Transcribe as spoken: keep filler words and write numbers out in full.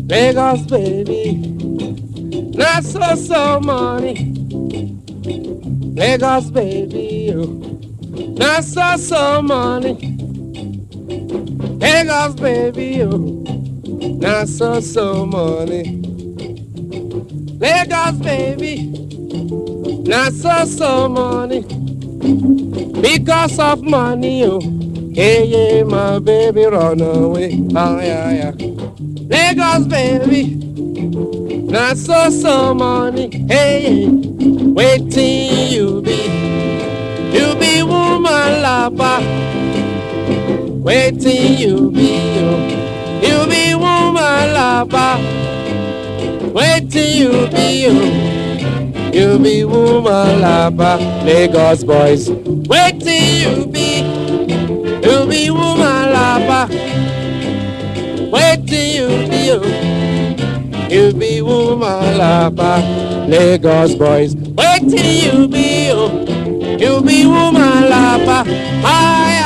Lagos baby, not so so money. Lagos baby, oh, not so so money. Lagos baby, oh, not so so money. Lagos baby, not so so money. Because of money, oh, hey yeah, my baby run away. Ah yeah yeah. Lagos baby, not so so money. Hey, wait till you be, you be woman lover. Wait till you be, you, you be woman lover. Wait till you be, you, you be woman lover. Lagos boys, wait till you be, you be woman lover. Wait till you be, you, you be woman lover. Lagos boys, wait till you be, you, you be woman lover. Ah,